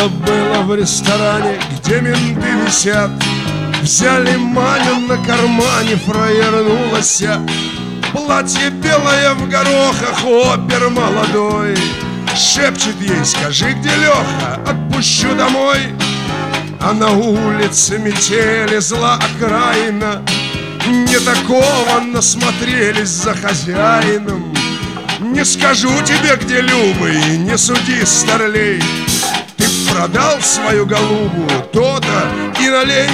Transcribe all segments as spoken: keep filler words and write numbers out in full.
Дело было в ресторане, где менты висят. Взяли Маню на кармане, фраернулась. Платье белое в горохах, опер молодой шепчет ей: скажи, где Леха, отпущу домой. А на улице метели, зла окраина, не такого насмотрелись за хозяином. Не скажу тебе, где Любый, не суди, старлей. Ты продал свою голубу, то-то и налей.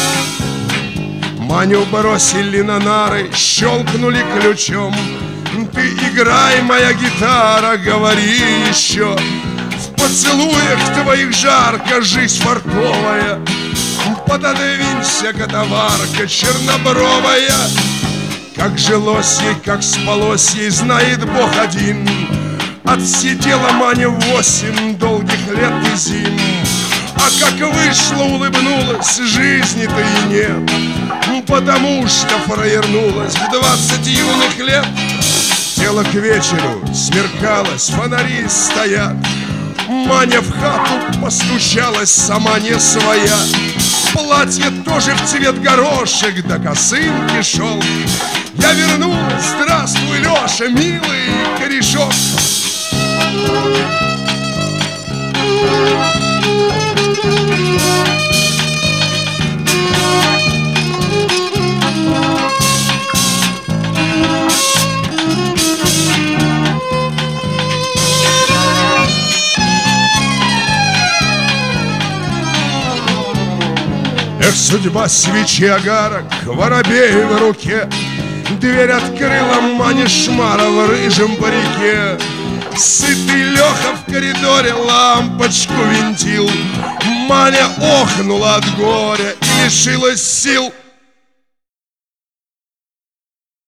Маню бросили на нары, щелкнули ключом. Ты играй, моя гитара, говори еще. В поцелуях твоих жарко, жизнь фартовая. Пододвинься, котоварка чернобровая. Как жилось ей, как спалось ей, знает Бог один. Отсидела Маня восемь долгих лет и зим. А как вышло, улыбнулась, жизни-то и нет. Потому что фраернулась в двадцать юных лет. Дело к вечеру, смеркалось, фонари стоят. Маня в хату постучалась, сама не своя. Платье тоже в цвет горошек, до косынки шелк. Я вернулась, здравствуй, Леша, милый корешок. Эх, судьба свечи огарок, воробей в руке. Дверь открыла Маня Шмара в рыжем парике. Сытый Леха в коридоре лампочку винтил. Маня охнула от горя и лишилась сил.